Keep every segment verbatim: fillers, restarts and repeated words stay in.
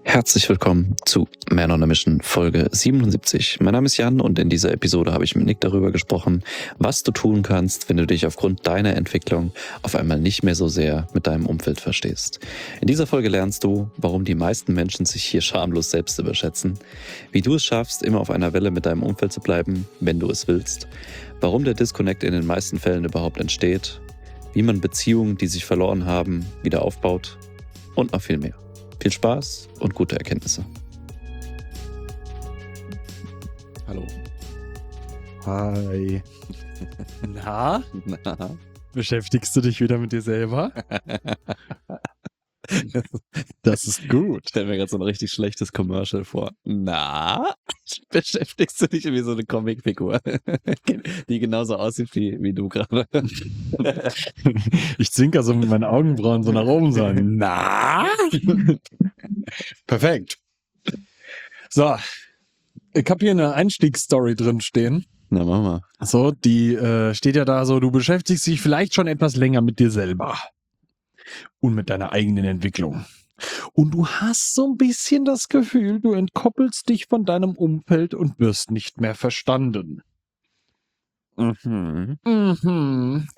Herzlich willkommen zu Man on a Mission Folge siebenundsiebzig. Mein Name ist Jan und in dieser Episode habe ich mit Nick darüber gesprochen, was du tun kannst, wenn du dich aufgrund deiner Entwicklung auf einmal nicht mehr so sehr mit deinem Umfeld verstehst. In dieser Folge lernst du, warum die meisten Menschen sich hier schamlos selbst überschätzen, wie du es schaffst, immer auf einer Welle mit deinem Umfeld zu bleiben, wenn du es willst, warum der Disconnect in den meisten Fällen überhaupt entsteht, wie man Beziehungen, die sich verloren haben, wieder aufbaut und noch viel mehr. Viel Spaß und gute Erkenntnisse. Hallo. Hi. Na? Na? Beschäftigst du dich wieder mit dir selber? Das ist gut. Stell mir gerade so ein richtig schlechtes Commercial vor. Na? Beschäftigst du dich wie so eine Comicfigur, die genauso aussieht wie, wie du gerade? Ich zwinker so mit meinen Augenbrauen so nach oben so. Na? Perfekt. So. Ich habe hier eine Einstiegsstory drin stehen. Na, mach mal. So, die äh, steht ja da so, du beschäftigst dich vielleicht schon etwas länger mit dir selber. Und mit deiner eigenen Entwicklung. Und du hast so ein bisschen das Gefühl, du entkoppelst dich von deinem Umfeld und wirst nicht mehr verstanden. Mhm. Mhm.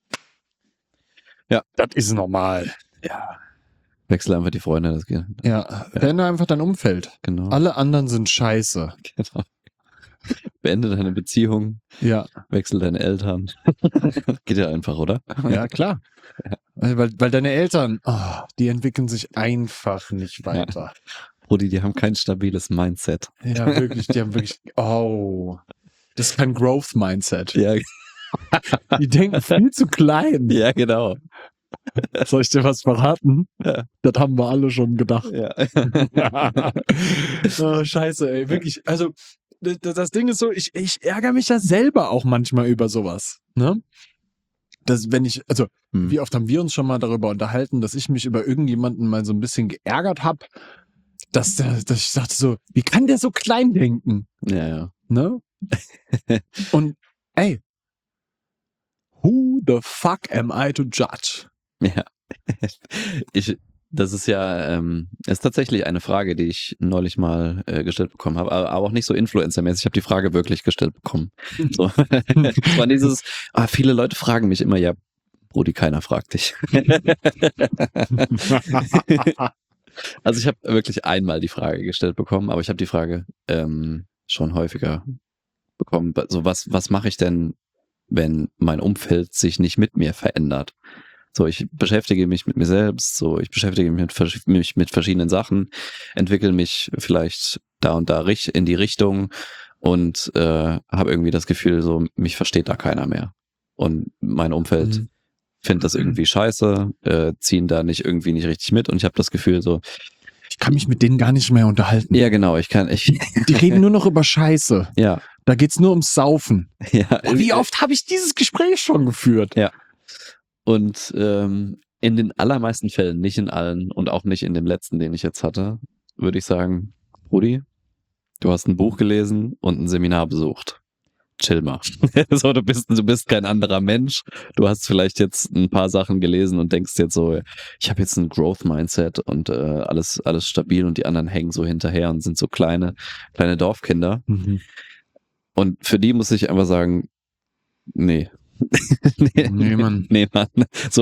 Ja. Das ist normal. Ja. Wechsel einfach die Freunde, das geht. Ja, verändere einfach dein Umfeld. Genau. Alle anderen sind scheiße. Genau. Beende deine Beziehung, Ja, wechsel deine Eltern. Geht ja einfach, oder? ja klar. Weil, weil, weil deine Eltern, oh, die entwickeln sich einfach nicht weiter. Brudi, die haben kein stabiles Mindset. Ja, wirklich, die haben wirklich, oh, das ist kein Growth-Mindset. Ja, Die denken viel zu klein. ja genau. Soll ich dir was verraten? Ja. Das haben wir alle schon gedacht. Ja. Oh, scheiße, ey, wirklich. Also, das, das Ding ist so, ich, ich ärgere mich ja selber auch manchmal über sowas. Ne? Das, wenn ich, also, Hm. wie oft haben wir uns schon mal darüber unterhalten, dass ich mich über irgendjemanden mal so ein bisschen geärgert habe, dass, der, dass ich dachte so, wie kann der so klein denken? Ja, ja. Ne? Und, ey, who the fuck am I to judge? Ja. Ich, das ist ja, ähm, ist tatsächlich eine Frage, die ich neulich mal äh, gestellt bekommen habe, aber, aber auch nicht so influencermäßig. Ich habe die Frage wirklich gestellt bekommen. So. Es war dieses, ah, viele Leute fragen mich immer, ja, Brudi, keiner fragt dich. Also ich habe wirklich einmal die Frage gestellt bekommen, aber ich habe die Frage ähm, schon häufiger bekommen. So, was, was mache ich denn, wenn mein Umfeld sich nicht mit mir verändert? So, ich beschäftige mich mit mir selbst, so, ich beschäftige mich mit, vers- mich mit verschiedenen Sachen, entwickle mich vielleicht da und da rich- in die Richtung und äh, habe irgendwie das Gefühl, so, mich versteht da keiner mehr. Und mein Umfeld Mhm. findet das irgendwie scheiße, äh, ziehen da nicht irgendwie nicht richtig mit und ich habe das Gefühl so, Ich kann mich mit denen gar nicht mehr unterhalten. ja genau, ich kann, ich, Die reden nur noch über Scheiße. ja, Da geht's nur ums Saufen. ja. Oh, wie oft habe ich dieses Gespräch schon geführt? Ja. Und ähm, in den allermeisten Fällen, nicht in allen und auch nicht in dem letzten, den ich jetzt hatte, würde ich sagen, Brudi, du hast ein Buch gelesen und ein Seminar besucht. Chill mal. So, du bist, du bist kein anderer Mensch. Du hast vielleicht jetzt ein paar Sachen gelesen und denkst jetzt so, ich habe jetzt ein Growth-Mindset und äh, alles, alles stabil und die anderen hängen so hinterher und sind so kleine, kleine Dorfkinder. Mhm. Und für die muss ich einfach sagen, nee. nee, Nee, Mann. Nee, Mann. So.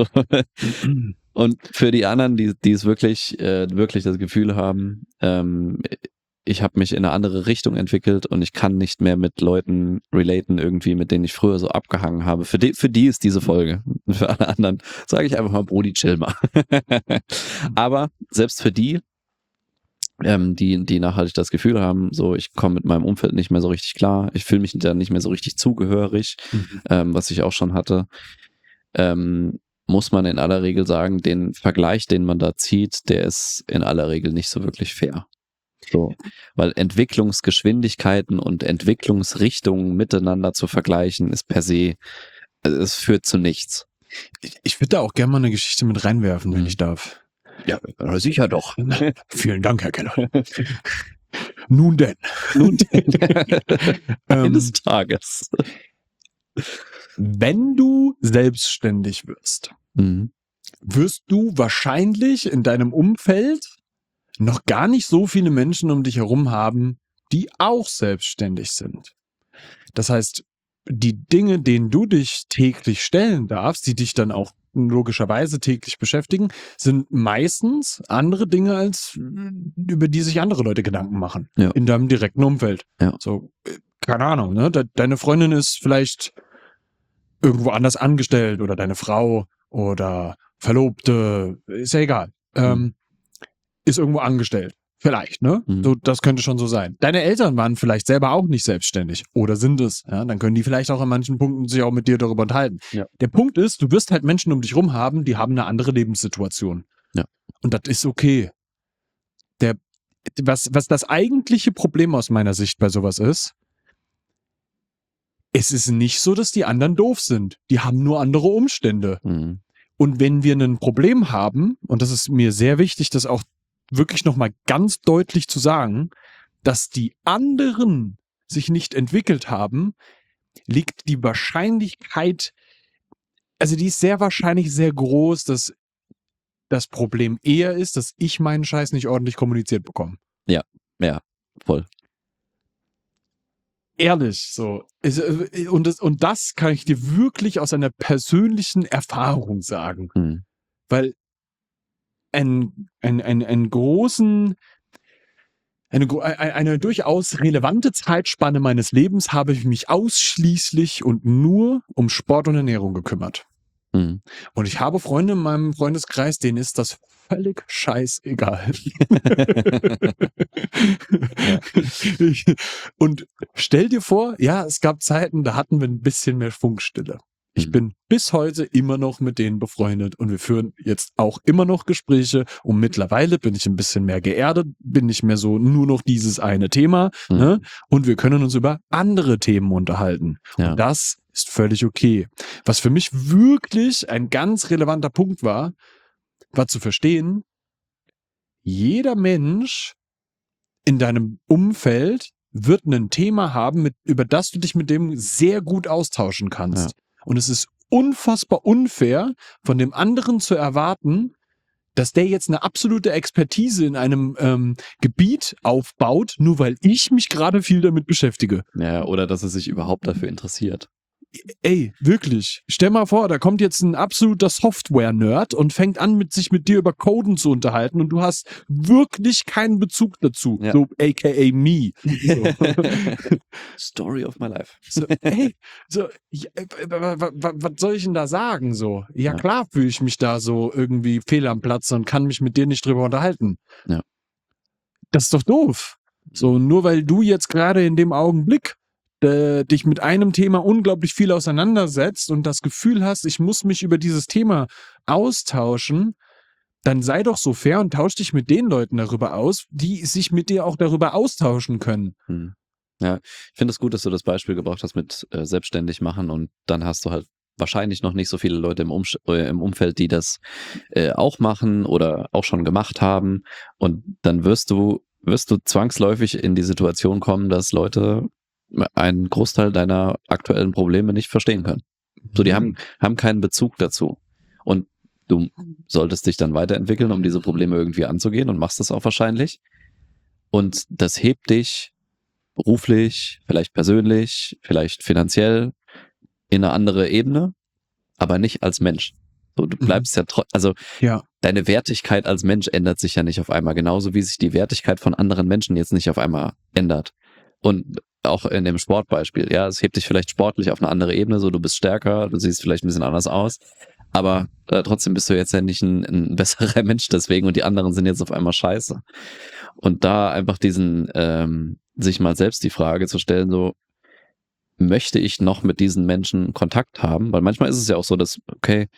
Und für die anderen, die, die es wirklich, äh, wirklich das Gefühl haben, ähm, ich habe mich in eine andere Richtung entwickelt und ich kann nicht mehr mit Leuten relaten irgendwie, mit denen ich früher so abgehangen habe. Für die, für die ist diese Folge. Und für alle anderen sage ich einfach mal, Brudi, chill mal. Aber selbst für die, ähm, die, die nachhaltig das Gefühl haben, so, ich komme mit meinem Umfeld nicht mehr so richtig klar, ich fühle mich da nicht mehr so richtig zugehörig, Mhm. ähm, was ich auch schon hatte, ähm, muss man in aller Regel sagen, den Vergleich, den man da zieht, der ist in aller Regel nicht so wirklich fair. So, weil Entwicklungsgeschwindigkeiten und Entwicklungsrichtungen miteinander zu vergleichen, ist per se, also es führt zu nichts. Ich, ich würde da auch gerne mal eine Geschichte mit reinwerfen, wenn Mhm. ich darf. Ja, sicher doch. Vielen Dank, Herr Keller. Nun denn. Nun, Ähm, eines Tages. Wenn du selbstständig wirst, Mhm. wirst du wahrscheinlich in deinem Umfeld noch gar nicht so viele Menschen um dich herum haben, die auch selbstständig sind. Das heißt, die Dinge, denen du dich täglich stellen darfst, die dich dann auch logischerweise täglich beschäftigen, sind meistens andere Dinge, als über die sich andere Leute Gedanken machen. Ja. In deinem direkten Umfeld. Ja. So, keine Ahnung, ne? De- Deine Freundin ist vielleicht irgendwo anders angestellt oder deine Frau oder Verlobte, ist ja egal. Ähm, ist irgendwo angestellt. Vielleicht, ne? Mhm. So, das könnte schon so sein. Deine Eltern waren vielleicht selber auch nicht selbstständig oder sind es. Ja? Dann können die vielleicht auch an manchen Punkten sich auch mit dir darüber unterhalten. Ja. Der Punkt ist, du wirst halt Menschen um dich rum haben, die haben eine andere Lebenssituation. Ja. Und das ist okay. Der, was, was das eigentliche Problem aus meiner Sicht bei sowas ist, es ist nicht so, dass die anderen doof sind. Die haben nur andere Umstände. Mhm. Und wenn wir ein Problem haben, und das ist mir sehr wichtig, das auch wirklich nochmal ganz deutlich zu sagen, dass die anderen sich nicht entwickelt haben, liegt die Wahrscheinlichkeit, also die ist sehr wahrscheinlich sehr groß, dass das Problem eher ist, dass ich meinen Scheiß nicht ordentlich kommuniziert bekomme. Ja, voll. Ehrlich, so. Es, äh, Und das, und das kann ich dir wirklich aus einer persönlichen Erfahrung sagen. Mhm. Weil ein, ein, ein, einen großen, eine, gro- ein- eine durchaus relevante Zeitspanne meines Lebens habe ich mich ausschließlich und nur um Sport und Ernährung gekümmert. Mhm. Und ich habe Freunde in meinem Freundeskreis, denen ist das völlig scheißegal. Ich, und stell dir vor, ja, es gab Zeiten, da hatten wir ein bisschen mehr Funkstille. Ich Mhm. bin bis heute immer noch mit denen befreundet und wir führen jetzt auch immer noch Gespräche und mittlerweile bin ich ein bisschen mehr geerdet, bin nicht mehr so nur noch dieses eine Thema, Mhm. ne? Und wir können uns über andere Themen unterhalten. Ja. Und das ist völlig okay. Was für mich wirklich ein ganz relevanter Punkt war, war zu verstehen, jeder Mensch in deinem Umfeld wird ein Thema haben, mit, über das du dich mit dem sehr gut austauschen kannst. Und es ist unfassbar unfair, von dem anderen zu erwarten, dass der jetzt eine absolute Expertise in einem ähm, Gebiet aufbaut, nur weil ich mich gerade viel damit beschäftige. Ja, oder dass er sich überhaupt dafür interessiert. Ey, wirklich. Stell mal vor, da kommt jetzt ein absoluter Software-Nerd und fängt an, mit sich mit dir über Coden zu unterhalten und du hast wirklich keinen Bezug dazu. Ja. So, aka me. So. Story of my life. So, ey, so, ja, was soll ich denn da sagen? So, ja, Ja. klar fühle ich mich da so irgendwie fehl am Platz und kann mich mit dir nicht drüber unterhalten. Ja. Das ist doch doof. So, nur weil du jetzt gerade in dem Augenblick äh, dich mit einem Thema unglaublich viel auseinandersetzt und das Gefühl hast, ich muss mich über dieses Thema austauschen, dann sei doch so fair und tausch dich mit den Leuten darüber aus, die sich mit dir auch darüber austauschen können. Hm. Ja, ich finde es gut, dass du das Beispiel gebracht hast mit äh, selbstständig machen und dann hast du halt wahrscheinlich noch nicht so viele Leute im, Umst äh, im Umfeld, die das äh, auch machen oder auch schon gemacht haben und dann wirst du wirst du zwangsläufig in die Situation kommen, dass Leute einen Großteil deiner aktuellen Probleme nicht verstehen können. So, die haben, haben keinen Bezug dazu. Und du solltest dich dann weiterentwickeln, um diese Probleme irgendwie anzugehen und machst das auch wahrscheinlich. Und das hebt dich beruflich, vielleicht persönlich, vielleicht finanziell in eine andere Ebene, aber nicht als Mensch. So, du bleibst mhm. ja trotzdem, also Ja. deine Wertigkeit als Mensch ändert sich ja nicht auf einmal, genauso wie sich die Wertigkeit von anderen Menschen jetzt nicht auf einmal ändert. Und auch in dem Sportbeispiel, ja, es hebt dich vielleicht sportlich auf eine andere Ebene, so du bist stärker, du siehst vielleicht ein bisschen anders aus, aber äh, trotzdem bist du jetzt ja nicht ein, ein besserer Mensch deswegen und die anderen sind jetzt auf einmal scheiße. Und da einfach diesen, ähm, sich mal selbst die Frage zu stellen, so, möchte ich noch mit diesen Menschen Kontakt haben? Weil manchmal ist es ja auch so, dass, okay,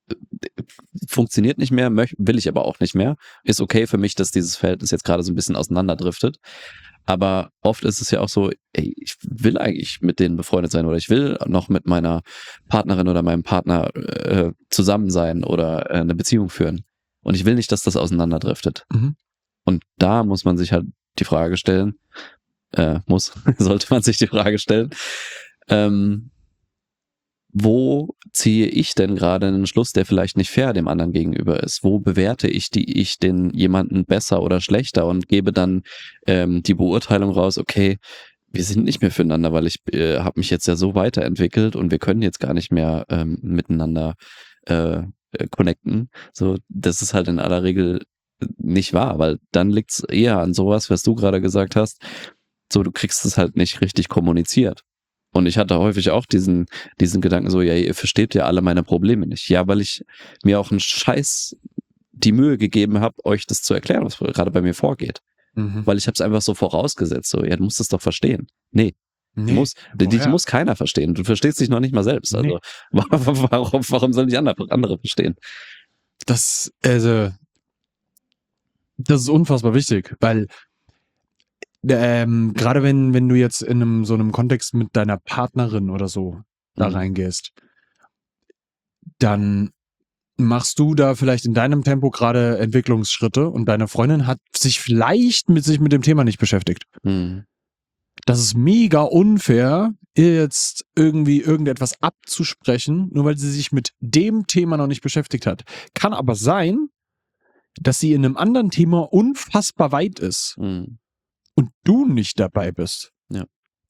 funktioniert nicht mehr, möch, will ich aber auch nicht mehr. Ist okay für mich, dass dieses Verhältnis jetzt gerade so ein bisschen auseinanderdriftet. Aber oft ist es ja auch so, ey, ich will eigentlich mit denen befreundet sein oder ich will noch mit meiner Partnerin oder meinem Partner äh, zusammen sein oder äh, eine Beziehung führen. Und ich will nicht, dass das auseinanderdriftet. Mhm. Und da muss man sich halt die Frage stellen, äh, muss, sollte man sich die Frage stellen, ähm, wo ziehe ich denn gerade einen Schluss, der vielleicht nicht fair dem anderen gegenüber ist? Wo bewerte ich die ich den jemanden besser oder schlechter und gebe dann ähm, die Beurteilung raus, okay, wir sind nicht mehr füreinander, weil ich äh, habe mich jetzt ja so weiterentwickelt und wir können jetzt gar nicht mehr ähm, miteinander äh, äh, connecten. So, das ist halt in aller Regel nicht wahr, weil dann liegt's eher an sowas, was du gerade gesagt hast. So, du kriegst es halt nicht richtig kommuniziert. Und ich hatte häufig auch diesen, diesen Gedanken so, ja, ihr versteht ja alle meine Probleme nicht. Ja, weil ich mir auch einen Scheiß die Mühe gegeben habe, euch das zu erklären, was gerade bei mir vorgeht. Mhm. Weil ich habe es einfach so vorausgesetzt, so, ja, du musst es doch verstehen. Nee, Nee, muss, die, die woher? muss keiner verstehen. Du verstehst dich noch nicht mal selbst. Also, warum, warum sollen dich andere, andere verstehen? Das, also, das ist unfassbar wichtig, weil ähm, gerade wenn, wenn du jetzt in einem so einem Kontext mit deiner Partnerin oder so da Mhm. reingehst, dann machst du da vielleicht in deinem Tempo gerade Entwicklungsschritte und deine Freundin hat sich vielleicht mit sich mit dem Thema nicht beschäftigt. Mhm. Das ist mega unfair, ihr jetzt irgendwie irgendetwas abzusprechen, nur weil sie sich mit dem Thema noch nicht beschäftigt hat. Kann aber sein, dass sie in einem anderen Thema unfassbar weit ist Mhm. und du nicht dabei bist. Ja.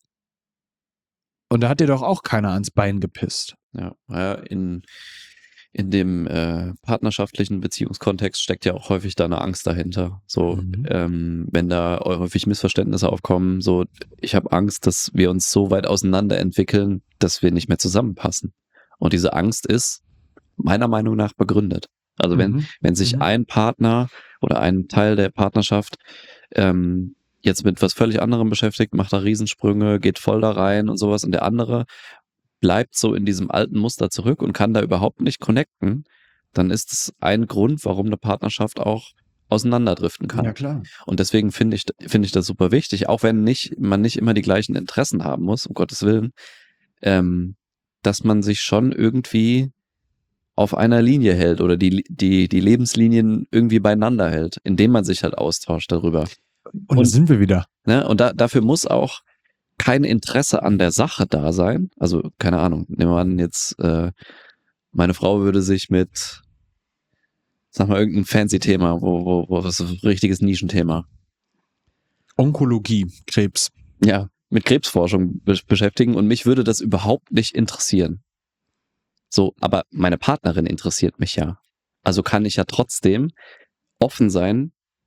Und da hat dir doch auch keiner ans Bein gepisst. Ja, ja, in, in dem äh, partnerschaftlichen Beziehungskontext steckt ja auch häufig da eine Angst dahinter. So, Mhm. ähm, wenn da häufig Missverständnisse aufkommen, so, ich habe Angst, dass wir uns so weit auseinander entwickeln, dass wir nicht mehr zusammenpassen. Und diese Angst ist meiner Meinung nach begründet. Also wenn, Mhm. wenn sich Mhm. ein Partner oder ein Teil der Partnerschaft ähm, jetzt mit was völlig anderem beschäftigt, macht da Riesensprünge, geht voll da rein und sowas und der andere bleibt so in diesem alten Muster zurück und kann da überhaupt nicht connecten, dann ist es ein Grund, warum eine Partnerschaft auch auseinanderdriften kann. Ja, klar. Und deswegen finde ich, finde ich das super wichtig, auch wenn nicht, man nicht immer die gleichen Interessen haben muss, um Gottes Willen, ähm, dass man sich schon irgendwie auf einer Linie hält oder die, die, die Lebenslinien irgendwie beieinander hält, indem man sich halt austauscht darüber. Und, da Und- sind wir wieder. Ne? Und da, dafür muss auch kein Interesse an der Sache da sein. Also, keine Ahnung, nehmen wir an, jetzt, äh, meine Frau würde sich mit, sag mal, irgendein fancy Thema, wo, wo, wo was ein richtiges Nischenthema, Onkologie, Krebs. ja, mit Krebsforschung be beschäftigen und mich würde das überhaupt nicht interessieren. So, aber meine Partnerin interessiert mich ja. Also kann ich ja trotzdem offen sein,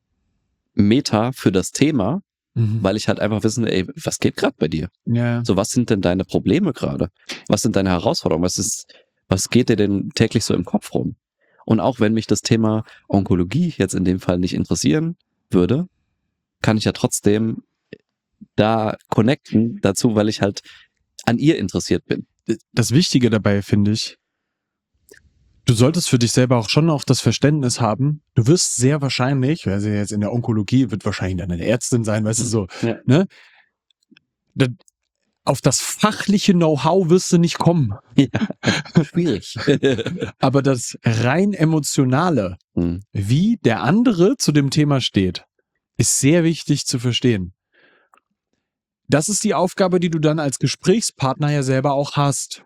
Meta für das Thema, Mhm. weil ich halt einfach wissen, ey, was geht gerade bei dir? Ja. So, was sind denn deine Probleme gerade? Was sind deine Herausforderungen? Was ist, was geht dir denn täglich so im Kopf rum? Und auch wenn mich das Thema Onkologie jetzt in dem Fall nicht interessieren würde, kann ich ja trotzdem da connecten dazu, weil ich halt an ihr interessiert bin. Das Wichtige dabei finde ich, du solltest für dich selber auch schon auch das Verständnis haben, du wirst sehr wahrscheinlich, weil sie jetzt in der Onkologie wird wahrscheinlich dann eine Ärztin sein, weißt du so, Ja. ne? Da, auf das fachliche Know-how wirst du nicht kommen. Schwierig. Aber das rein emotionale, Hm. wie der andere zu dem Thema steht, ist sehr wichtig zu verstehen. Das ist die Aufgabe, die du dann als Gesprächspartner ja selber auch hast.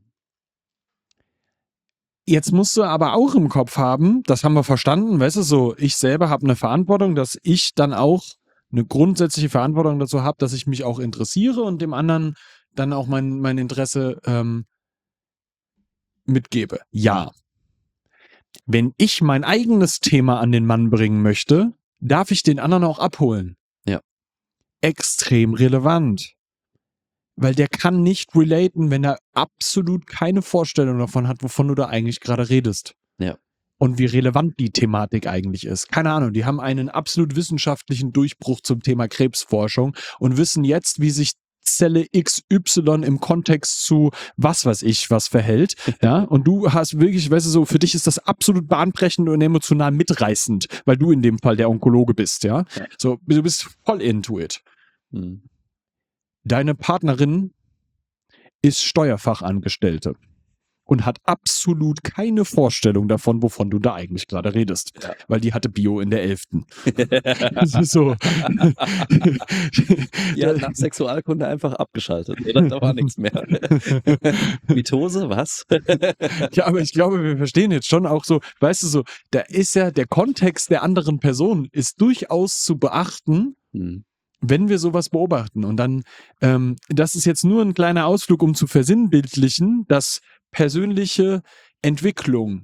Jetzt musst du aber auch im Kopf haben, das haben wir verstanden, weißt du, so, ich selber habe eine Verantwortung, dass ich dann auch eine grundsätzliche Verantwortung dazu habe, dass ich mich auch interessiere und dem anderen dann auch mein, mein Interesse ähm, mitgebe. Ja. Wenn ich mein eigenes Thema an den Mann bringen möchte, darf ich den anderen auch abholen. Ja. Extrem relevant. Weil der kann nicht relaten, wenn er absolut keine Vorstellung davon hat, wovon du da eigentlich gerade redest. Ja. Und wie relevant die Thematik eigentlich ist. Keine Ahnung, die haben einen absolut wissenschaftlichen Durchbruch zum Thema Krebsforschung und wissen jetzt, wie sich Zelle X Y im Kontext zu was weiß ich was verhält. Ja, und du hast wirklich, weißt du, so, für dich ist das absolut bahnbrechend und emotional mitreißend, weil du in dem Fall der Onkologe bist, ja. Ja. So, du bist voll into it. Hm. Deine Partnerin ist Steuerfachangestellte. und hat absolut keine Vorstellung davon, wovon du da eigentlich gerade redest. Ja. Weil die hatte Bio in der elften. Das ist so. Die hat nach Sexualkunde einfach abgeschaltet. Oder? Da war nichts mehr. Mitose, was? Ja, aber ich glaube, wir verstehen jetzt schon auch so, weißt du so, da ist ja der Kontext der anderen Person ist durchaus zu beachten, Hm. wenn wir sowas beobachten. Und dann, ähm, das ist jetzt nur ein kleiner Ausflug, um zu versinnbildlichen, dass persönliche Entwicklung.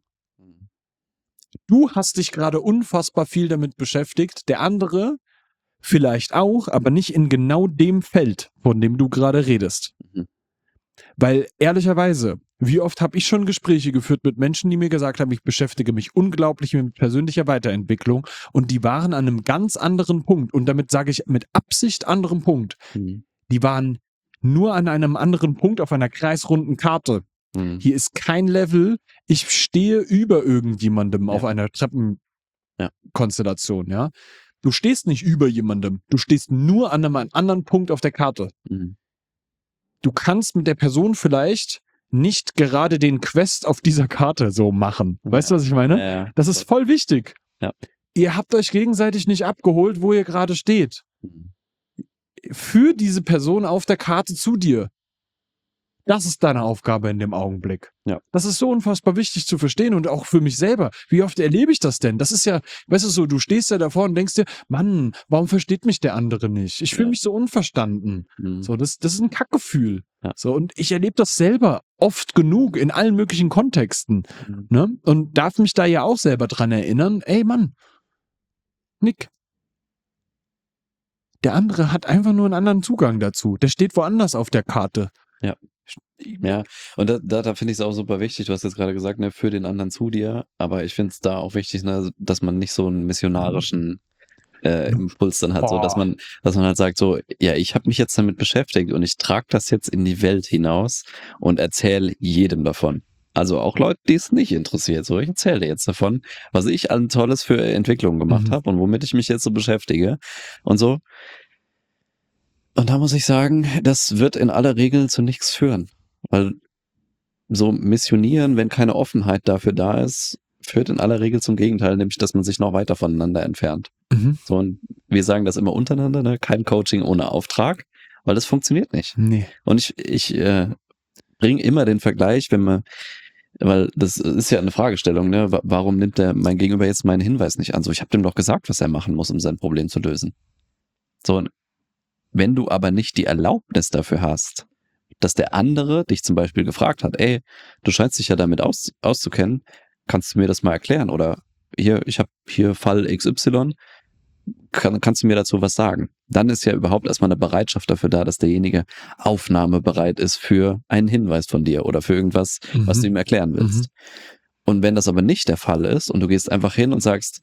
Du hast dich gerade unfassbar viel damit beschäftigt, der andere vielleicht auch, aber nicht in genau dem Feld, von dem du gerade redest. Mhm. Weil ehrlicherweise, wie oft habe ich schon Gespräche geführt mit Menschen, die mir gesagt haben, ich beschäftige mich unglaublich mit persönlicher Weiterentwicklung und die waren an einem ganz anderen Punkt und damit sage ich mit Absicht anderen Punkt. Mhm. Die waren nur an einem anderen Punkt auf einer kreisrunden Karte. Mhm. Hier ist kein Level, ich stehe über irgendjemandem Ja. auf einer Ja. Treppenkonstellation, ja. Du stehst nicht über jemandem, du stehst nur an einem anderen Punkt auf der Karte. Mhm. Du kannst mit der Person vielleicht nicht gerade den Quest auf dieser Karte so machen. Weißt du, was ich meine? Ja, ja. Das ist voll wichtig. Ja. Ihr habt euch gegenseitig nicht abgeholt, wo ihr gerade steht. Mhm. Für diese Person auf der Karte zu dir. Das ist deine Aufgabe in dem Augenblick. Ja. Das ist so unfassbar wichtig zu verstehen und auch für mich selber. Wie oft erlebe ich das denn? Das ist ja, weißt du so, du stehst ja davor und denkst dir, Mann, warum versteht mich der andere nicht? Ich fühle Ja. mich so unverstanden. Mhm. So, das, das ist ein Kackgefühl. Ja. So, und ich erlebe das selber oft genug in allen möglichen Kontexten. Mhm. Ne? Und darf mich da ja auch selber dran erinnern, ey Mann, Nick, der andere hat einfach nur einen anderen Zugang dazu. Der steht woanders auf der Karte. Ja. Ja, und da, da, da finde ich es auch super wichtig, du hast jetzt gerade gesagt, ne, für den anderen zu dir, aber ich finde es da auch wichtig, ne, dass man nicht so einen missionarischen äh, Impuls dann hat, so dass Boah. man, dass man halt sagt, so, ja, ich habe mich jetzt damit beschäftigt und ich trage das jetzt in die Welt hinaus und erzähle jedem davon. Also auch Leute, die es nicht interessiert, so, ich erzähle dir jetzt davon, was ich an Tolles für Entwicklungen gemacht Mhm. habe und womit ich mich jetzt so beschäftige und so. Und da muss ich sagen, das wird in aller Regel zu nichts führen. Weil so missionieren, wenn keine Offenheit dafür da ist, führt in aller Regel zum Gegenteil, nämlich dass man sich noch weiter voneinander entfernt. Mhm. So, und wir sagen das immer untereinander, ne? Kein Coaching ohne Auftrag, weil das funktioniert nicht. Nee. Und ich, ich äh, bringe immer den Vergleich, wenn man, weil das ist ja eine Fragestellung, ne? Wa- Warum nimmt der mein Gegenüber jetzt meinen Hinweis nicht an? So, ich habe dem doch gesagt, was er machen muss, um sein Problem zu lösen. So, und wenn du aber nicht die Erlaubnis dafür hast, dass der andere dich zum Beispiel gefragt hat, ey, du scheinst dich ja damit aus, auszukennen, kannst du mir das mal erklären? Oder hier, ich habe hier Fall X Y, kann, kannst du mir dazu was sagen? Dann ist ja überhaupt erstmal eine Bereitschaft dafür da, dass derjenige aufnahmebereit ist für einen Hinweis von dir oder für irgendwas, Mhm. was du ihm erklären willst. Und wenn das aber nicht der Fall ist und du gehst einfach hin und sagst,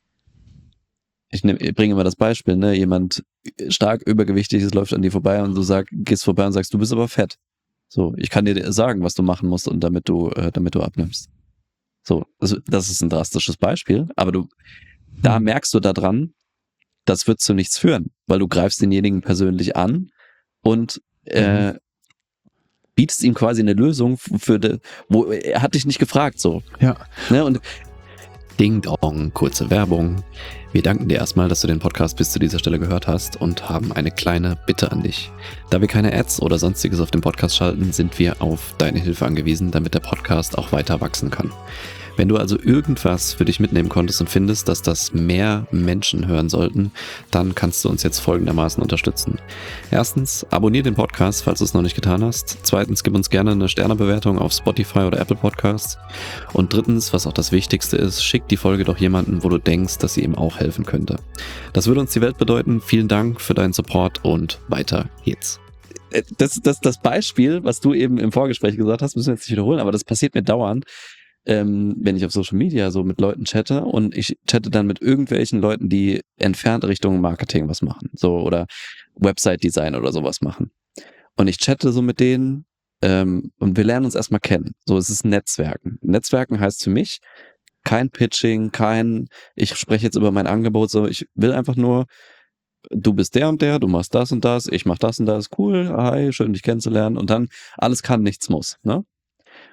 ich, nehm, ich bringe immer das Beispiel, ne, jemand stark übergewichtig ist, läuft an dir vorbei und du sag, gehst vorbei und sagst, du bist aber fett. So, ich kann dir sagen, was du machen musst und damit du, äh, damit du abnimmst. So, also das ist ein drastisches Beispiel, aber du, da Mhm. merkst du daran, das wird zu nichts führen, weil du greifst denjenigen persönlich an und äh, bietest ihm quasi eine Lösung für de, wo er hat dich nicht gefragt, so. Ja. Ne, und Ding Dong, kurze Werbung. Wir danken dir erstmal, dass du den Podcast bis zu dieser Stelle gehört hast und haben eine kleine Bitte an dich. Da wir keine Ads oder sonstiges auf dem Podcast schalten, sind wir auf deine Hilfe angewiesen, damit der Podcast auch weiter wachsen kann. Wenn du also irgendwas für dich mitnehmen konntest und findest, dass das mehr Menschen hören sollten, dann kannst du uns jetzt folgendermaßen unterstützen. Erstens, abonnier den Podcast, falls du es noch nicht getan hast. Zweitens, gib uns gerne eine Sternebewertung auf Spotify oder Apple Podcasts. Und drittens, was auch das Wichtigste ist, schick die Folge doch jemanden, wo du denkst, dass sie ihm auch helfen könnte. Das würde uns die Welt bedeuten. Vielen Dank für deinen Support und weiter geht's. Das, das, das Beispiel, was du eben im Vorgespräch gesagt hast, müssen wir jetzt nicht wiederholen, aber das passiert mir dauernd. Ähm, wenn ich auf Social Media so mit Leuten chatte und ich chatte dann mit irgendwelchen Leuten, die entfernt Richtung Marketing was machen, so oder Website-Design oder sowas machen. Und ich chatte so mit denen ähm, und wir lernen uns erstmal kennen. So, es ist Netzwerken. Netzwerken heißt für mich kein Pitching, kein, ich spreche jetzt über mein Angebot, so, ich will einfach nur, du bist der und der, du machst das und das, ich mach das und das, cool, hi, schön dich kennenzulernen und dann alles kann, nichts muss, ne?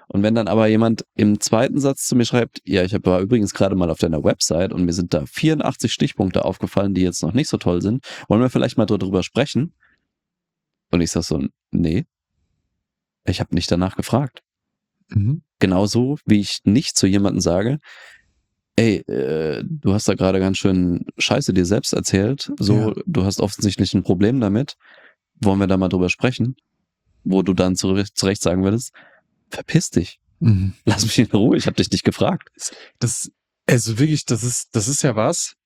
Und wenn dann aber jemand im zweiten Satz zu mir schreibt, ja, ich war übrigens gerade mal auf deiner Website und mir sind da vierundachtzig Stichpunkte aufgefallen, die jetzt noch nicht so toll sind, wollen wir vielleicht mal drüber sprechen? Und ich sag so, nee, ich habe nicht danach gefragt. Mhm. Genauso wie ich nicht zu jemandem sage, ey, äh, du hast da gerade ganz schön Scheiße dir selbst erzählt, so, Ja. du hast offensichtlich ein Problem damit, wollen wir da mal drüber sprechen? Wo du dann zurecht, zurecht sagen würdest, verpiss dich, Mhm. lass mich in Ruhe, ich habe dich nicht gefragt. Das, also wirklich, das ist, das ist ja was.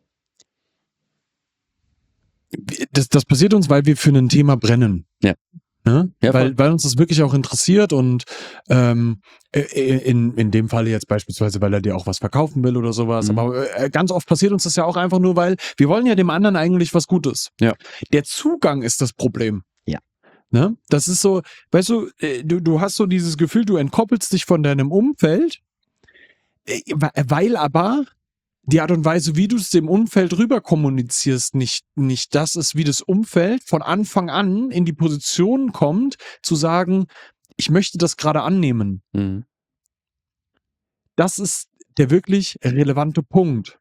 Das, das passiert uns, weil wir für ein Thema brennen. Ja. Ne? Ja, voll. weil, weil uns das wirklich auch interessiert und ähm, in, in dem Falle jetzt beispielsweise, weil er dir auch was verkaufen will oder sowas. Mhm. Aber äh, ganz oft passiert uns das ja auch einfach nur, weil wir wollen ja dem anderen eigentlich was Gutes. Ja. Der Zugang ist das Problem. Ja. Ne? Das ist so, weißt du, äh, du, du hast so dieses Gefühl, du entkoppelst dich von deinem Umfeld, äh, weil aber die Art und Weise, wie du es dem Umfeld rüber kommunizierst, nicht, nicht das ist, wie das Umfeld von Anfang an in die Position kommt, zu sagen, ich möchte das gerade annehmen. Mhm. Das ist der wirklich relevante Punkt.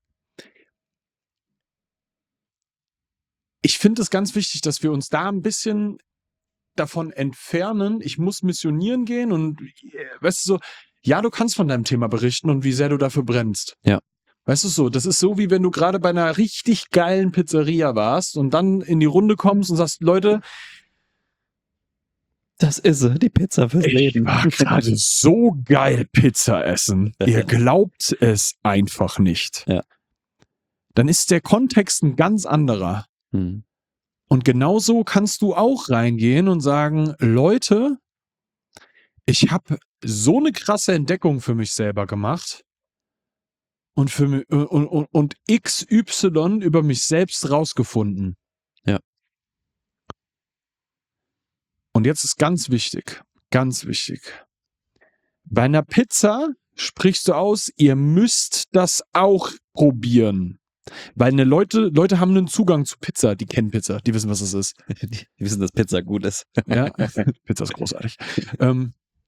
Ich finde es ganz wichtig, dass wir uns da ein bisschen davon entfernen, ich muss missionieren gehen und, weißt du, so, ja, du kannst von deinem Thema berichten und wie sehr du dafür brennst. Ja. Weißt du so, das ist so, wie wenn du gerade bei einer richtig geilen Pizzeria warst und dann in die Runde kommst und sagst, Leute, das ist sie, die Pizza fürs ich Leben. war gerade so geil Pizza essen. Ihr glaubt es einfach nicht. Ja. Dann ist der Kontext ein ganz anderer. Mhm. Und genauso kannst du auch reingehen und sagen, Leute, ich habe so eine krasse Entdeckung für mich selber gemacht. Und, für mich, und, und, und X Y über mich selbst rausgefunden. Ja. Und jetzt ist ganz wichtig, ganz wichtig. Bei einer Pizza sprichst du aus, ihr müsst das auch probieren. Weil eine Leute, Leute haben einen Zugang zu Pizza, die kennen Pizza, die wissen, was es ist. Die, die wissen, dass Pizza gut ist. Ja, Pizza ist großartig. ähm,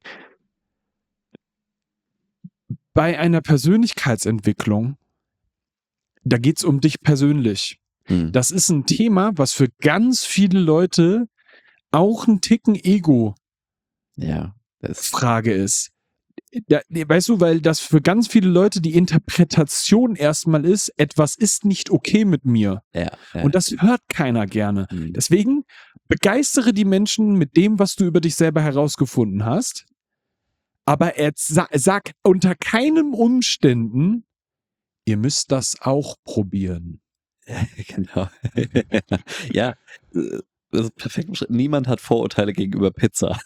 bei einer Persönlichkeitsentwicklung, da geht es um dich persönlich. Mhm. Das ist ein Thema, was für ganz viele Leute auch ein Ticken Ego-Frage Ja. Das ist. Da, weißt du, weil das für ganz viele Leute die Interpretation erstmal ist, etwas ist nicht okay mit mir. ja, ja. Und das hört keiner gerne. Mhm. Deswegen begeistere die Menschen mit dem, was du über dich selber herausgefunden hast. Aber er sa- sag unter keinen Umständen, ihr müsst das auch probieren. Genau. Ja, äh, das ist perfekt beschrieben. Niemand hat Vorurteile gegenüber Pizza.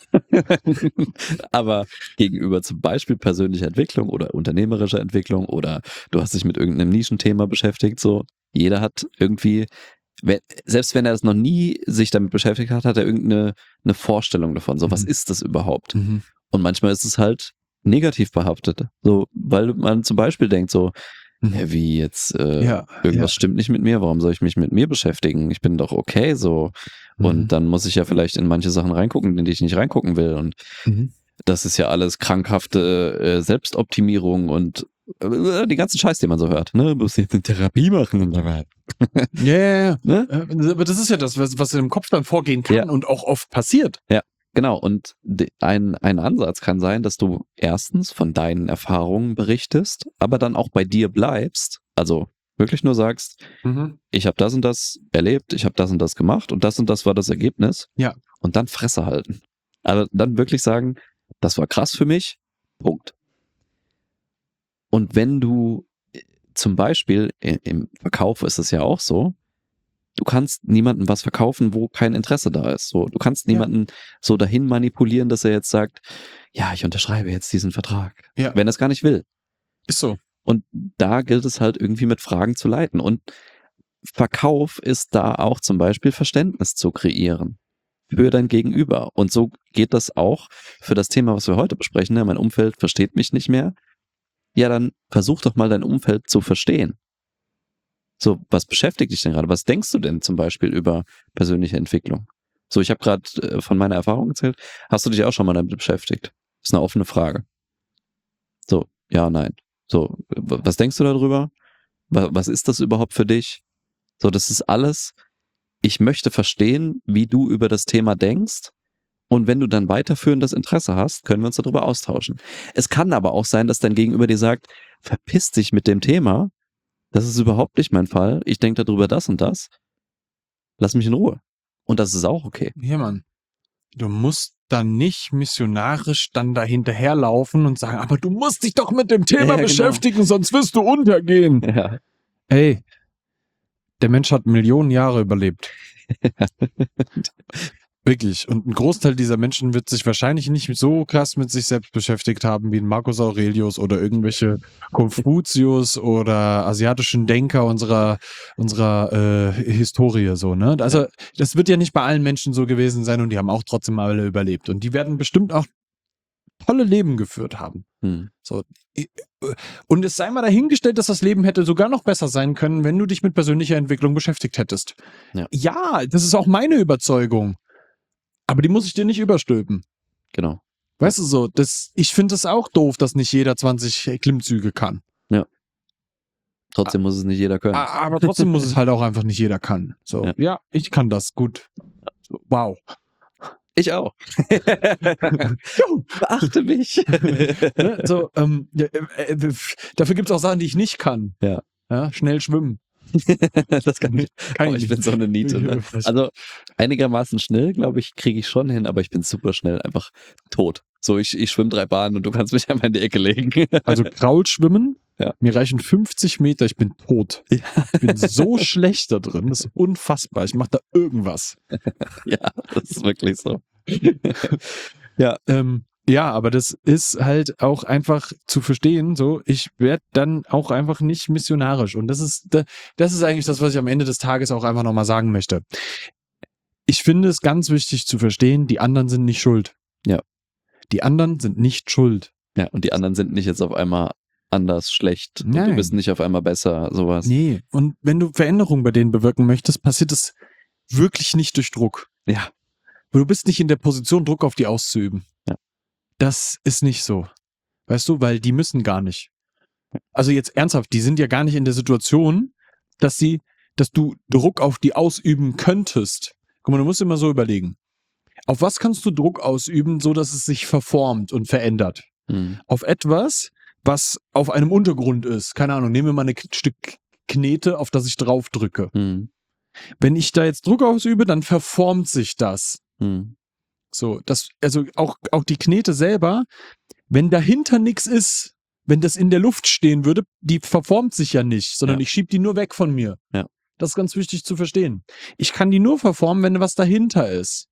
Aber gegenüber zum Beispiel persönlicher Entwicklung oder unternehmerischer Entwicklung oder du hast dich mit irgendeinem Nischenthema beschäftigt, so. Jeder hat irgendwie, wenn, selbst wenn er das noch nie sich damit beschäftigt hat, hat er irgendeine eine Vorstellung davon. So, was Mhm. ist das überhaupt? Mhm. Und manchmal ist es halt negativ behaftet. So, weil man zum Beispiel denkt so, ja, wie jetzt, äh, Ja, irgendwas ja. stimmt nicht mit mir, warum soll ich mich mit mir beschäftigen? Ich bin doch okay so. Und Mhm. dann muss ich ja vielleicht in manche Sachen reingucken, in die ich nicht reingucken will. Und Mhm. das ist ja alles krankhafte äh, Selbstoptimierung und äh, die ganzen Scheiß, den man so hört. Ne, du musst jetzt eine Therapie machen und so weiter. Ja, ja, ja. Ne? Äh, Aber das ist ja das, was, was in dem Kopf dann vorgehen kann Ja. und auch oft passiert. Genau, und de- ein, ein Ansatz kann sein, dass du erstens von deinen Erfahrungen berichtest, aber dann auch bei dir bleibst. Also wirklich nur sagst, Mhm. ich habe das und das erlebt, ich habe das und das gemacht und das und das war das Ergebnis. Ja. Und dann Fresse halten. Also dann wirklich sagen, das war krass für mich, Punkt. Und wenn du äh, zum Beispiel i- im Verkauf ist es ja auch so, du kannst niemandem was verkaufen, wo kein Interesse da ist. So, du kannst Ja. niemanden so dahin manipulieren, dass er jetzt sagt, ja, ich unterschreibe jetzt diesen Vertrag. Ja. Wenn er es gar nicht will. Ist so. Und da gilt es halt irgendwie mit Fragen zu leiten. Und Verkauf ist da auch zum Beispiel Verständnis zu kreieren für dein Gegenüber. Und so geht das auch für das Thema, was wir heute besprechen. Ne? Mein Umfeld versteht mich nicht mehr. Ja, dann versuch doch mal dein Umfeld zu verstehen. So, was beschäftigt dich denn gerade? Was denkst du denn zum Beispiel über persönliche Entwicklung? So, ich habe gerade äh, von meiner Erfahrung erzählt. Hast du dich auch schon mal damit beschäftigt? Ist eine offene Frage. So, ja, nein. So, was denkst du darüber? Was ist das überhaupt für dich? So, das ist alles. Ich möchte verstehen, wie du über das Thema denkst. Und wenn du dann weiterführendes Interesse hast, können wir uns darüber austauschen. Es kann aber auch sein, dass dein Gegenüber dir sagt, verpiss dich mit dem Thema. Das ist überhaupt nicht mein Fall. Ich denke darüber das und das. Lass mich in Ruhe. Und das ist auch okay. Ja, Mann. Du musst dann nicht missionarisch dann da hinterherlaufen und sagen, aber du musst dich doch mit dem Thema Ja, beschäftigen, genau. sonst wirst du untergehen. Ja. Ey, der Mensch hat Millionen Jahre überlebt. Wirklich. Und ein Großteil dieser Menschen wird sich wahrscheinlich nicht so krass mit sich selbst beschäftigt haben wie ein Marcus Aurelius oder irgendwelche Konfuzius oder asiatischen Denker unserer, unserer äh, Historie. So, ne? Also das wird ja nicht bei allen Menschen so gewesen sein und die haben auch trotzdem alle überlebt. Und die werden bestimmt auch tolle Leben geführt haben. Hm. So. Und es sei mal dahingestellt, dass das Leben hätte sogar noch besser sein können, wenn du dich mit persönlicher Entwicklung beschäftigt hättest. Ja, ja, das ist auch meine Überzeugung. Aber die muss ich dir nicht überstülpen. genau. Weißt du so, das, ich finde es auch doof, dass nicht jeder zwanzig Klimmzüge kann. Ja. Trotzdem muss es nicht jeder können. Aber trotzdem muss es halt auch einfach nicht jeder kann. So, ja, Ja. ich kann das gut. Wow. Ich auch. Beachte mich. Ne, so, ähm, ja, äh, äh, dafür gibt es auch Sachen, die ich nicht kann. Ja. Ja, schnell schwimmen. Das kann ich. Kann Oh, ich ich bin nicht. so eine Niete. Ne? Ich- Also einigermaßen schnell, glaube ich, kriege ich schon hin, aber ich bin super schnell einfach tot. So, ich, ich schwimme drei Bahnen und du kannst mich einmal in die Ecke legen. Also Kraulschwimmen, Ja. mir reichen fünfzig Meter, ich bin tot. Ich bin so schlecht da drin, das ist unfassbar. Ich mache da irgendwas. Ja, das ist wirklich so. Ja, ähm, ja, aber das ist halt auch einfach zu verstehen, so, ich werde dann auch einfach nicht missionarisch. Und das ist, das ist eigentlich das, was ich am Ende des Tages auch einfach nochmal sagen möchte. Ich finde es ganz wichtig zu verstehen, die anderen sind nicht schuld. Ja. Die anderen sind nicht schuld. Ja, und die anderen sind nicht jetzt auf einmal anders schlecht. Und Nein. du bist nicht auf einmal besser, sowas. Nee, und wenn du Veränderungen bei denen bewirken möchtest, passiert es wirklich nicht durch Druck. Ja. Du bist nicht in der Position, Druck auf die auszuüben. Ja. Das ist nicht so. Weißt du, weil die müssen gar nicht. Also jetzt ernsthaft, die sind ja gar nicht in der Situation, dass sie, dass du Druck auf die ausüben könntest. Guck mal, du musst immer so überlegen. Auf was kannst du Druck ausüben, so dass es sich verformt und verändert? Hm. Auf etwas, was auf einem Untergrund ist. Keine Ahnung, nehmen wir mal ein Stück Knete, auf das ich drauf drücke. Hm. Wenn ich da jetzt Druck ausübe, dann verformt sich das. Hm. So, das, also auch, auch die Knete selber, wenn dahinter nichts ist, wenn das in der Luft stehen würde, die verformt sich ja nicht, sondern Ja. ich schieb die nur weg von mir. Ja. Das ist ganz wichtig zu verstehen. Ich kann die nur verformen, wenn was dahinter ist.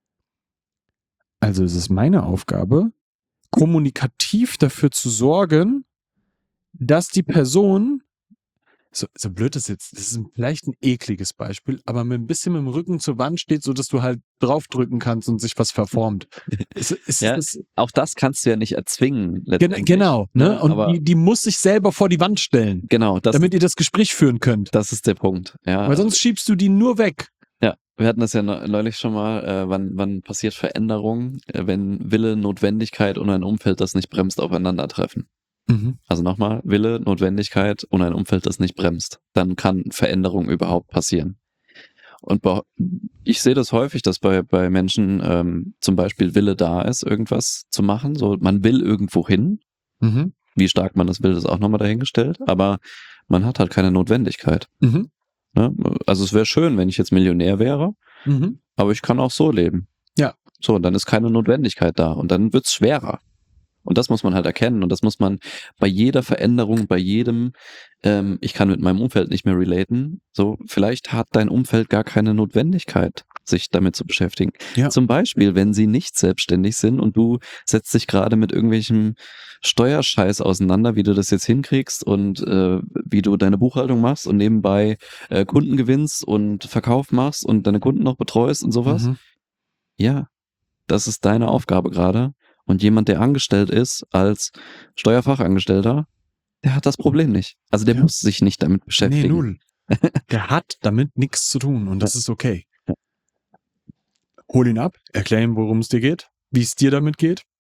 Also ist es meine Aufgabe, kommunikativ dafür zu sorgen, dass die Person, so, so blöd das jetzt, das ist vielleicht ein ekliges Beispiel, aber mit ein bisschen mit dem Rücken zur Wand steht, so dass du halt draufdrücken kannst und sich was verformt. Ist, ist, Ja, ist, auch das kannst du ja nicht erzwingen. gen, letztendlich, genau, ne? Und Aber die, die muss sich selber vor die Wand stellen, genau, das, damit ihr das Gespräch führen könnt. das ist der Punkt. Ja. Weil sonst schiebst du die nur weg. Ja, wir hatten das ja neu- neulich schon mal, äh, wann, wann passiert Veränderung, äh, wenn Wille, Notwendigkeit und ein Umfeld das nicht bremst, aufeinandertreffen. Mhm. Also nochmal, Wille, Notwendigkeit und ein Umfeld das nicht bremst. Dann kann Veränderung überhaupt passieren. Und bei, ich sehe das häufig, dass bei, bei Menschen ähm, zum Beispiel Wille da ist, irgendwas zu machen. So, man will irgendwo hin. Mhm. Wie stark man das will, ist auch nochmal dahingestellt. Aber man hat halt keine Notwendigkeit. Mhm. Ne? Also es wäre schön, wenn ich jetzt Millionär wäre, Mhm. aber ich kann auch so leben. Ja. So, und dann ist keine Notwendigkeit da. Und dann wird's schwerer. Und das muss man halt erkennen. Und das muss man bei jeder Veränderung, bei jedem, ähm, ich kann mit meinem Umfeld nicht mehr relaten. So, vielleicht hat dein Umfeld gar keine Notwendigkeit, sich damit zu beschäftigen. Ja. Zum Beispiel, wenn sie nicht selbstständig sind und du setzt dich gerade mit irgendwelchem Steuerscheiß auseinander, wie du das jetzt hinkriegst und äh, wie du deine Buchhaltung machst und nebenbei äh, Kunden gewinnst und Verkauf machst und deine Kunden noch betreust und sowas. Mhm. Ja, das ist deine Aufgabe gerade. Und jemand, der angestellt ist als Steuerfachangestellter, der hat das Problem nicht. Also der Ja. muss sich nicht damit Nee, beschäftigen. null. Der hat damit nichts zu tun und das ist okay. Hol ihn ab, erklär ihm, worum es dir geht, wie es dir damit geht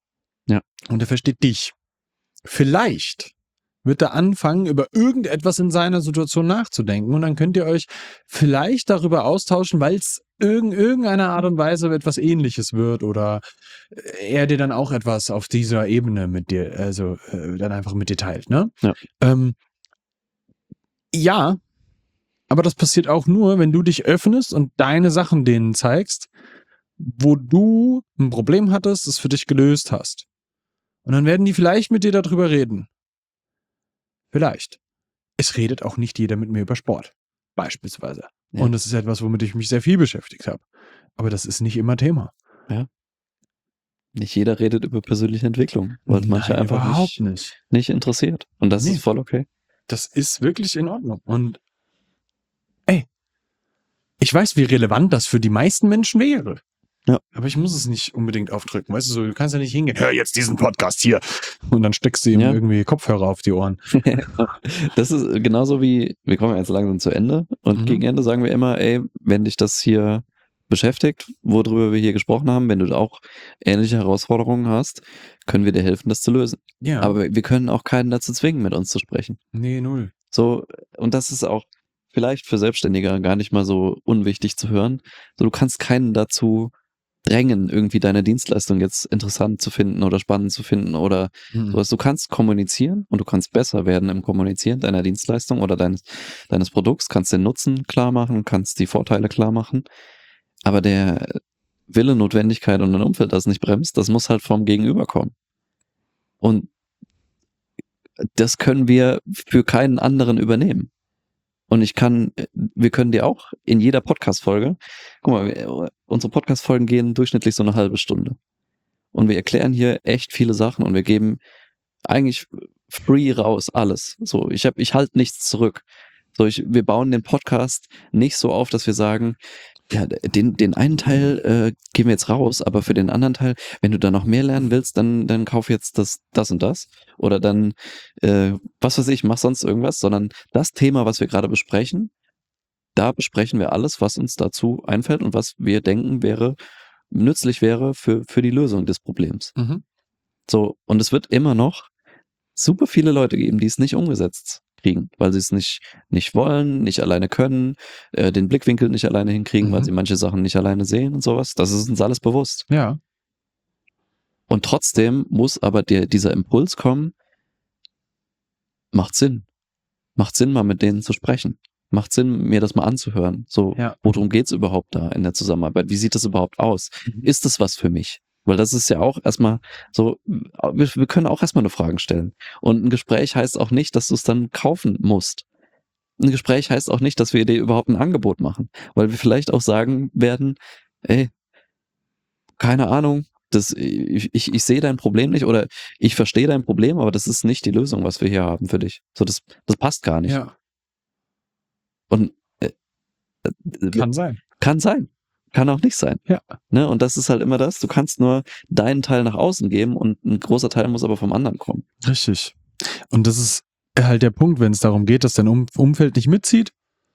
Ja. Und er versteht dich. Vielleicht wird er anfangen, über irgendetwas in seiner Situation nachzudenken und dann könnt ihr euch vielleicht darüber austauschen, weil es in irgendeiner Art und Weise etwas Ähnliches wird oder er dir dann auch etwas auf dieser Ebene mit dir, also äh, dann einfach mit dir teilt, ne? Ja. Ähm, ja, aber das passiert auch nur, wenn du dich öffnest und deine Sachen denen zeigst, wo du ein Problem hattest, es für dich gelöst hast. Und dann werden die vielleicht mit dir darüber reden. Vielleicht. Es redet auch nicht jeder mit mir über Sport. Beispielsweise. Ja. Und das ist etwas, womit ich mich sehr viel beschäftigt habe. Aber das ist nicht immer Thema. Nicht jeder redet über persönliche Entwicklung, weil es manche Nein, einfach überhaupt nicht, nicht. nicht interessiert. Und das Nee. ist voll okay. Das ist wirklich in Ordnung. Und ey, ich weiß, wie relevant das für die meisten Menschen wäre. Ja. Aber ich muss es nicht unbedingt aufdrücken. Weißt du, so, du kannst ja nicht hingehen, hör jetzt diesen Podcast hier. Und dann steckst du ihm Ja. irgendwie Kopfhörer auf die Ohren. Das ist genauso wie, wir kommen jetzt langsam zu Ende und Mhm. gegen Ende sagen wir immer, ey, wenn dich das hier beschäftigt, worüber wir hier gesprochen haben, wenn du da auch ähnliche Herausforderungen hast, können wir dir helfen, das zu lösen. Ja. Aber wir können auch keinen dazu zwingen, mit uns zu sprechen. nee, null. So, und das ist auch vielleicht für Selbstständige gar nicht mal so unwichtig zu hören. So, du kannst keinen dazu drängen, irgendwie deine Dienstleistung jetzt interessant zu finden oder spannend zu finden oder Mhm. sowas. Du kannst kommunizieren und du kannst besser werden im Kommunizieren deiner Dienstleistung oder deines, deines Produkts, kannst den Nutzen klar machen, kannst die Vorteile klar machen. Aber der Wille, Notwendigkeit und ein Umfeld, das nicht bremst, das muss halt vom Gegenüber kommen. Und das können wir für keinen anderen übernehmen. Und ich kann, wir können dir auch in jeder Podcast-Folge, guck mal, wir, unsere Podcast-Folgen gehen durchschnittlich so eine halbe Stunde. Und wir erklären hier echt viele Sachen und wir geben eigentlich free raus alles. So, ich habe, ich halte nichts zurück. So, ich, wir bauen den Podcast nicht so auf, dass wir sagen, ja, den, den einen Teil äh, geben wir jetzt raus, aber für den anderen Teil, wenn du da noch mehr lernen willst, dann, dann kauf jetzt das, das und das. Oder dann, äh, was weiß ich, mach sonst irgendwas, sondern das Thema, was wir gerade besprechen, da besprechen wir alles, was uns dazu einfällt und was wir denken wäre, nützlich wäre für, für die Lösung des Problems. Mhm. So, und es wird immer noch super viele Leute geben, die es nicht umgesetzt kriegen, weil sie es nicht, nicht wollen, nicht alleine können, äh, den Blickwinkel nicht alleine hinkriegen, Mhm. weil sie manche Sachen nicht alleine sehen und sowas. Das ist uns alles bewusst. Ja. Und trotzdem muss aber der, dieser Impuls kommen, macht Sinn. Macht Sinn, mal mit denen zu sprechen. Macht Sinn, mir das mal anzuhören. So, Ja. worum geht's überhaupt da in der Zusammenarbeit? Wie sieht das überhaupt aus? Mhm. Ist das was für mich? Weil das ist ja auch erstmal so, wir, wir können auch erstmal eine Frage stellen. Und ein Gespräch heißt auch nicht, dass du es dann kaufen musst. Ein Gespräch heißt auch nicht, dass wir dir überhaupt ein Angebot machen. Weil wir vielleicht auch sagen werden, ey, keine Ahnung, das, ich, ich, ich sehe dein Problem nicht oder ich verstehe dein Problem, aber das ist nicht die Lösung, was wir hier haben für dich. So, das, das passt gar nicht. Ja. Und äh, äh, Kann sein. kann sein. Kann auch nicht sein. Ja. Ne? Und das ist halt immer das, du kannst nur deinen Teil nach außen geben und ein großer Teil muss aber vom anderen kommen. Richtig. Und das ist halt der Punkt, wenn es darum geht, dass dein um Umfeld nicht mitzieht.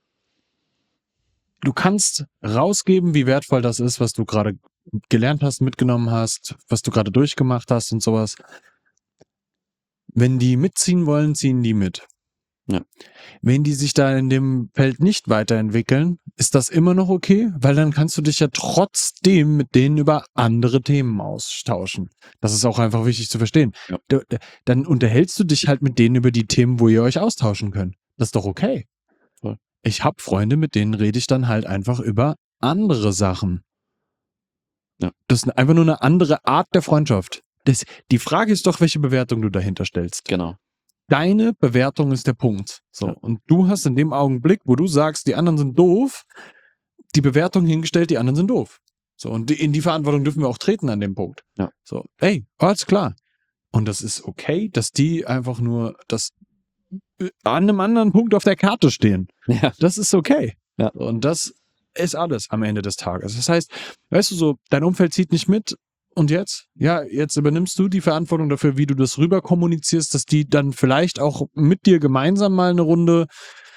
Du kannst rausgeben, wie wertvoll das ist, was du gerade gelernt hast, mitgenommen hast, was du gerade durchgemacht hast und sowas. Wenn die mitziehen wollen, ziehen die mit. Ja. Wenn die sich da in dem Feld nicht weiterentwickeln, ist das immer noch okay, weil dann kannst du dich ja trotzdem mit denen über andere Themen austauschen. Das ist auch einfach wichtig zu verstehen. Ja. Du, dann unterhältst du dich halt mit denen über die Themen, wo ihr euch austauschen könnt. Das ist doch okay. Voll. Ich habe Freunde, mit denen rede ich dann halt einfach über andere Sachen. Ja. Das ist einfach nur eine andere Art der Freundschaft. Das, die Frage ist doch, welche Bewertung du dahinter stellst. Genau. Deine Bewertung ist der Punkt. So. Ja. Und du hast in dem Augenblick, wo du sagst, die anderen sind doof, die Bewertung hingestellt, die anderen sind doof. So. Und in die Verantwortung dürfen wir auch treten an dem Punkt. Ja. So. Ey, alles klar. Und das ist okay, dass die einfach nur das an einem anderen Punkt auf der Karte stehen. Ja. Das ist okay. Ja. Und das ist alles am Ende des Tages. Das heißt, weißt du so, dein Umfeld zieht nicht mit. Und jetzt? Ja, jetzt übernimmst du die Verantwortung dafür, wie du das rüber kommunizierst, dass die dann vielleicht auch mit dir gemeinsam mal eine Runde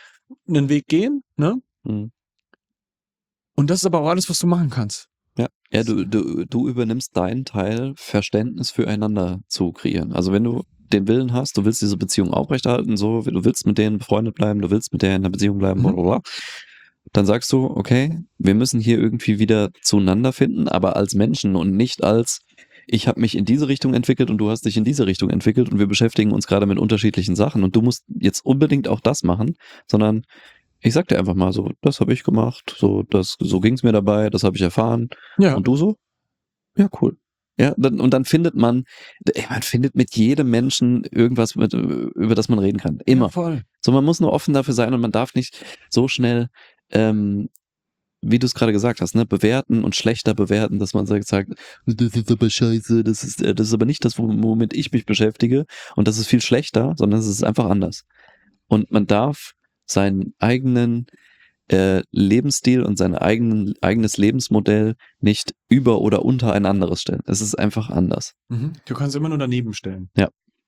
einen Weg gehen, ne? Mhm. Und das ist aber auch alles, was du machen kannst. Ja. Ja, du, du, du übernimmst deinen Teil, Verständnis füreinander zu kreieren. Also wenn du den Willen hast, du willst diese Beziehung aufrechterhalten, so, du willst mit denen befreundet bleiben, du willst mit der in einer Beziehung bleiben, Mhm. blablabla, dann sagst du, okay, wir müssen hier irgendwie wieder zueinander finden, aber als Menschen und nicht als, ich habe mich in diese Richtung entwickelt und du hast dich in diese Richtung entwickelt und wir beschäftigen uns gerade mit unterschiedlichen Sachen und du musst jetzt unbedingt auch das machen, sondern ich sag dir einfach mal so, das habe ich gemacht, so, das, so ging's mir dabei, das habe ich erfahren. Ja. Und du so? Ja, cool. Ja, dann, und dann findet man, ey, man findet mit jedem Menschen irgendwas, mit, über das man reden kann. Immer. Ja, voll. So, man muss nur offen dafür sein und man darf nicht so schnell, ähm, wie du es gerade gesagt hast, ne, bewerten und schlechter bewerten, dass man sagt, sagt, das ist aber scheiße, das ist, äh, das ist aber nicht das, womit ich mich beschäftige und das ist viel schlechter, sondern es ist einfach anders. Und man darf seinen eigenen äh, Lebensstil und sein eigenen, eigenes Lebensmodell nicht über oder unter ein anderes stellen. Es ist einfach anders. Mhm. Du kannst immer nur daneben stellen. Ja.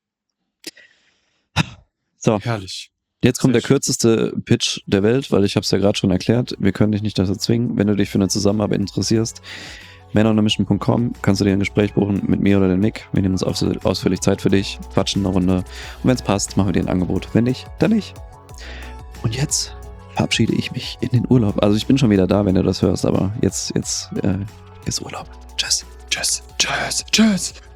So, Herrlich. jetzt kommt Sehr der kürzeste Pitch der Welt, weil ich habe es ja gerade schon erklärt. Wir können dich nicht dazu zwingen. Wenn du dich für eine Zusammenarbeit interessierst, männer on a mission punkt com, kannst du dir ein Gespräch buchen mit mir oder dem Nick. Wir nehmen uns aus, ausführlich Zeit für dich, quatschen eine Runde. Und wenn es passt, machen wir dir ein Angebot. Wenn nicht, dann nicht. Und jetzt verabschiede ich mich in den Urlaub. Also ich bin schon wieder da, wenn du das hörst, aber jetzt, jetzt äh, ist Urlaub. Tschüss. Tschüss. Tschüss. Tschüss.